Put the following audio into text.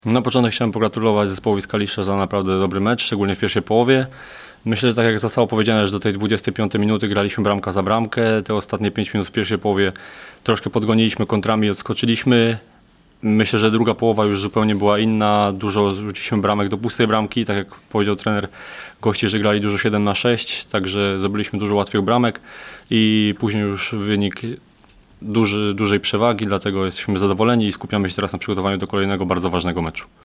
Na początek chciałem pogratulować zespołowi z Kalisza za naprawdę dobry mecz, szczególnie w pierwszej połowie. Myślę, że tak jak zostało powiedziane, że do tej 25 minuty graliśmy bramka za bramkę. Te ostatnie 5 minut w pierwszej połowie troszkę podgoniliśmy kontrami i odskoczyliśmy. Myślę, że druga połowa już zupełnie była inna. Dużo rzuciliśmy bramek do pustej bramki. Tak jak powiedział trener gości, że grali dużo 7-6, także zdobyliśmy dużo łatwych bramek i później już wynik dużej przewagi, dlatego jesteśmy zadowoleni i skupiamy się teraz na przygotowaniu do kolejnego bardzo ważnego meczu.